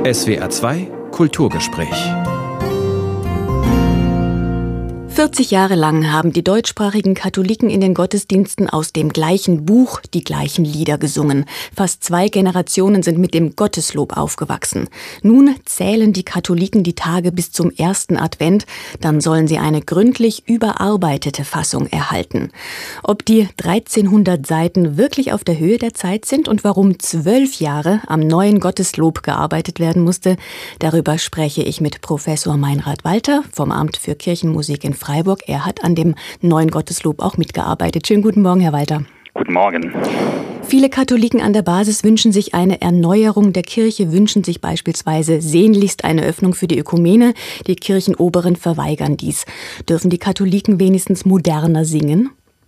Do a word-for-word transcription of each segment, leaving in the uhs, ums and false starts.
S W R zwei Kulturgespräch. vierzig Jahre lang haben die deutschsprachigen Katholiken in den Gottesdiensten aus dem gleichen Buch die gleichen Lieder gesungen. Fast zwei Generationen sind mit dem Gotteslob aufgewachsen. Nun zählen die Katholiken die Tage bis zum ersten Advent. Dann sollen sie eine gründlich überarbeitete Fassung erhalten. Ob die dreizehnhundert Seiten wirklich auf der Höhe der Zeit sind und warum zwölf Jahre am neuen Gotteslob gearbeitet werden musste, darüber spreche ich mit Professor Meinrad Walter vom Amt für Kirchenmusik in Freiburg. Er hat an dem neuen Gotteslob auch mitgearbeitet. Schönen guten Morgen, Herr Walter. Guten Morgen. Viele Katholiken an der Basis wünschen sich eine Erneuerung der Kirche, wünschen sich beispielsweise sehnlichst eine Öffnung für die Ökumene. Die Kirchenoberen verweigern dies. Dürfen die Katholiken wenigstens moderner singen?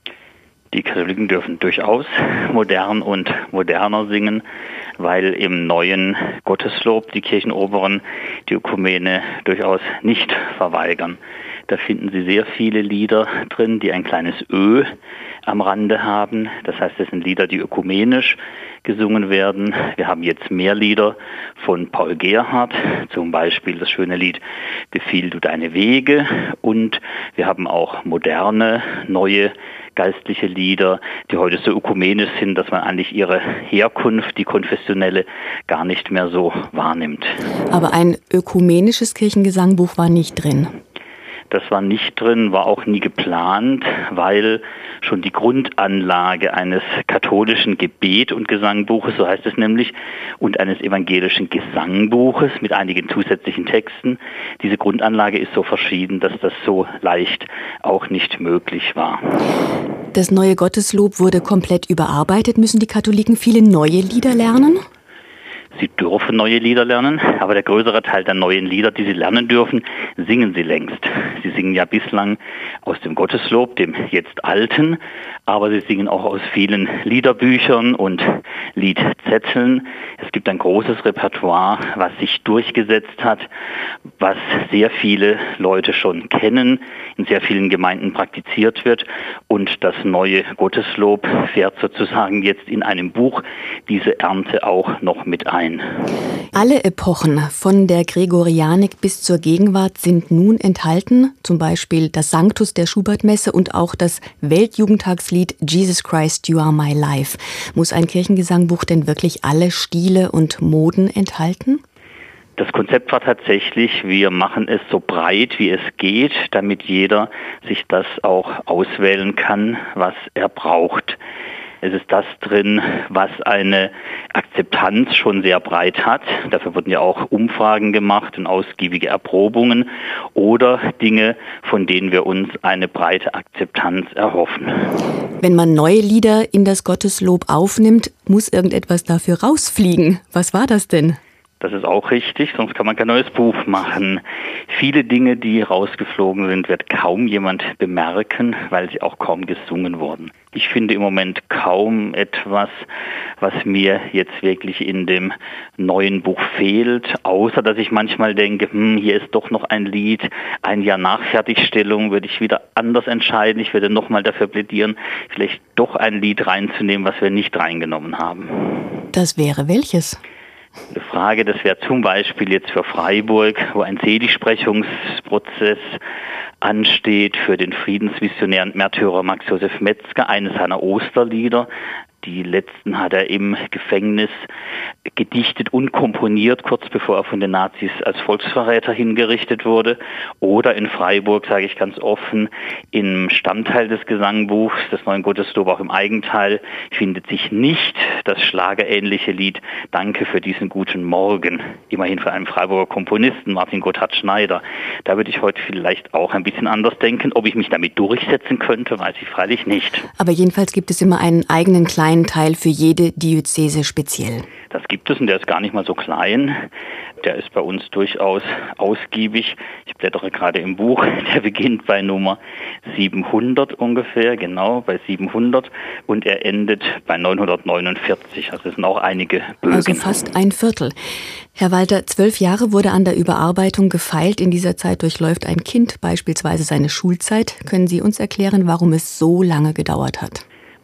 Die Katholiken dürfen durchaus modern und moderner singen, weil im neuen Gotteslob die Kirchenoberen die Ökumene durchaus nicht verweigern. Da finden Sie sehr viele Lieder drin, die ein kleines Ö am Rande haben. Das heißt, es sind Lieder, die ökumenisch gesungen werden. Wir haben jetzt mehr Lieder von Paul Gerhardt, zum Beispiel das schöne Lied Befiehl du deine Wege. Und wir haben auch moderne, neue geistliche Lieder, die heute so ökumenisch sind, dass man eigentlich ihre Herkunft, die konfessionelle, gar nicht mehr so wahrnimmt. Aber ein ökumenisches Kirchengesangbuch war nicht drin. Das war nicht drin, war auch nie geplant, weil schon die Grundanlage eines katholischen Gebet- und Gesangbuches, so heißt es nämlich, und eines evangelischen Gesangbuches mit einigen zusätzlichen Texten, diese Grundanlage ist so verschieden, dass das so leicht auch nicht möglich war. Das neue Gotteslob wurde komplett überarbeitet. Müssen die Katholiken viele neue Lieder lernen? Sie dürfen neue Lieder lernen, aber der größere Teil der neuen Lieder, die sie lernen dürfen, singen sie längst. Sie singen ja bislang aus dem Gotteslob, dem jetzt alten, aber sie singen auch aus vielen Liederbüchern und Liedzetteln. Es gibt ein großes Repertoire, was sich durchgesetzt hat, was sehr viele Leute schon kennen, in sehr vielen Gemeinden praktiziert wird. Und das neue Gotteslob fährt sozusagen jetzt in einem Buch diese Ernte auch noch mit ein. Alle Epochen von der Gregorianik bis zur Gegenwart sind nun enthalten, zum Beispiel das Sanctus der Schubertmesse und auch das Weltjugendtagslied Jesus Christ, You Are My Life. Muss ein Kirchengesangbuch denn wirklich alle Stile und Moden enthalten? Das Konzept war tatsächlich, wir machen es so breit, wie es geht, damit jeder sich das auch auswählen kann, was er braucht. Es ist das drin, was eine Akzeptanz schon sehr breit hat. Dafür wurden ja auch Umfragen gemacht und ausgiebige Erprobungen oder Dinge, von denen wir uns eine breite Akzeptanz erhoffen. Wenn man neue Lieder in das Gotteslob aufnimmt, muss irgendetwas dafür rausfliegen. Was war das denn? Das ist auch richtig, sonst kann man kein neues Buch machen. Viele Dinge, die rausgeflogen sind, wird kaum jemand bemerken, weil sie auch kaum gesungen wurden. Ich finde im Moment kaum etwas, was mir jetzt wirklich in dem neuen Buch fehlt, außer dass ich manchmal denke, hm, hier ist doch noch ein Lied, ein Jahr nach Fertigstellung würde ich wieder anders entscheiden. Ich würde nochmal dafür plädieren, vielleicht doch ein Lied reinzunehmen, was wir nicht reingenommen haben. Das wäre welches? Eine Frage, das wäre zum Beispiel jetzt für Freiburg, wo ein Seligsprechungsprozess ansteht für den Friedensmissionär und Märtyrer Max Josef Metzger, eines seiner Osterlieder. Die letzten hat er im Gefängnis gedichtet und komponiert, kurz bevor er von den Nazis als Volksverräter hingerichtet wurde. Oder in Freiburg, sage ich ganz offen, im Stammteil des Gesangbuchs, des neuen Gotteslob, auch im Eigenteil, findet sich nicht das schlagerähnliche Lied Danke für diesen guten Morgen. Immerhin für einen Freiburger Komponisten, Martin Gotthard Schneider. Da würde ich heute vielleicht auch ein bisschen anders denken. Ob ich mich damit durchsetzen könnte, weiß ich freilich nicht. Aber jedenfalls gibt es immer einen eigenen kleinen Teil für jede Diözese speziell. Das gibt es und der ist gar nicht mal so klein. Der ist bei uns durchaus ausgiebig. Ich blättere gerade im Buch. Der beginnt bei Nummer siebenhundert ungefähr, genau bei siebenhundert. Und er endet bei neunhundertneunundvierzig. Also es sind auch einige Bögen. Also fast ein Viertel. Herr Walter, zwölf Jahre wurde an der Überarbeitung gefeilt. In dieser Zeit durchläuft ein Kind beispielsweise seine Schulzeit. Können Sie uns erklären, warum es so lange gedauert hat?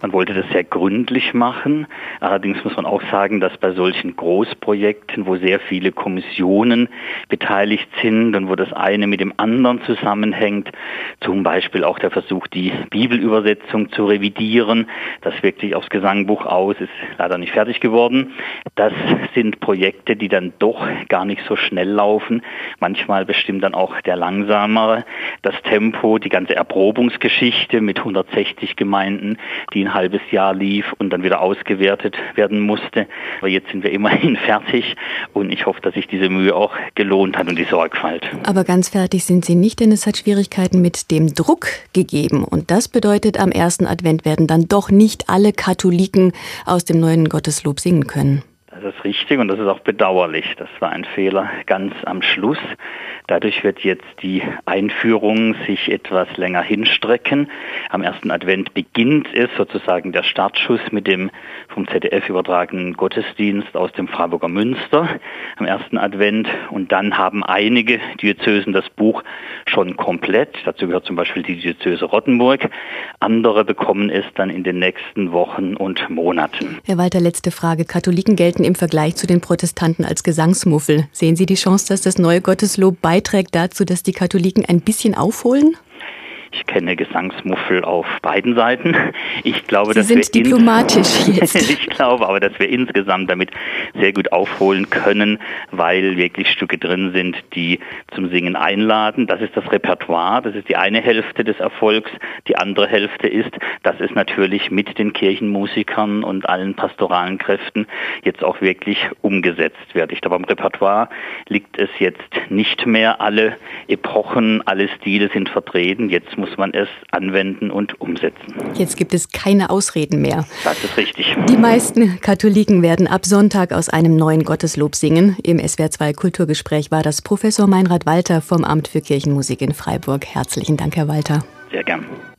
Man wollte das sehr gründlich machen. Allerdings muss man auch sagen, dass bei solchen Großprojekten, wo sehr viele Kommissionen beteiligt sind und wo das eine mit dem anderen zusammenhängt, zum Beispiel auch der Versuch, die Bibelübersetzung zu revidieren, das wirklich aufs Gesangbuch aus, ist leider nicht fertig geworden. Das sind Projekte, die dann doch gar nicht so schnell laufen. Manchmal bestimmt dann auch der langsamere das Tempo, die ganze Erprobungsgeschichte mit hundertsechzig Gemeinden, die ein halbes Jahr lief und dann wieder ausgewertet werden musste. Aber jetzt sind wir immerhin fertig und ich hoffe, dass sich diese Mühe auch gelohnt hat und die Sorgfalt. Aber ganz fertig sind Sie nicht, denn es hat Schwierigkeiten mit dem Druck gegeben. Und das bedeutet, am ersten Advent werden dann doch nicht alle Katholiken aus dem neuen Gotteslob singen können. Das ist richtig und das ist auch bedauerlich. Das war ein Fehler ganz am Schluss. Dadurch wird jetzt die Einführung sich etwas länger hinstrecken. Am ersten Advent beginnt es sozusagen der Startschuss mit dem vom Z D F übertragenen Gottesdienst aus dem Freiburger Münster am ersten Advent. Und dann haben einige Diözesen das Buch schon komplett. Dazu gehört zum Beispiel die Diözese Rottenburg. Andere bekommen es dann in den nächsten Wochen und Monaten. Herr Walter, letzte Frage. Katholiken gelten im Vergleich zu den Protestanten als Gesangsmuffel. Sehen Sie die Chance, dass das neue Gotteslob beiträgt dazu, dass die Katholiken ein bisschen aufholen? Ich kenne Gesangsmuffel auf beiden Seiten. Ich glaube, Sie dass sind wir diplomatisch jetzt. Ich glaube aber, dass wir insgesamt damit sehr gut aufholen können, weil wirklich Stücke drin sind, die zum Singen einladen. Das ist das Repertoire, das ist die eine Hälfte des Erfolgs. Die andere Hälfte ist, dass es natürlich mit den Kirchenmusikern und allen pastoralen Kräften jetzt auch wirklich umgesetzt wird. Ich glaube, am Repertoire liegt es jetzt nicht mehr. Alle Epochen, alle Stile sind vertreten. Jetzt muss man es anwenden und umsetzen. Jetzt gibt es keine Ausreden mehr. Das ist richtig. Die meisten Katholiken werden ab Sonntag aus einem neuen Gotteslob singen. Im S W R zwei Kulturgespräch war das Professor Meinrad Walter vom Amt für Kirchenmusik in Freiburg. Herzlichen Dank, Herr Walter. Sehr gern.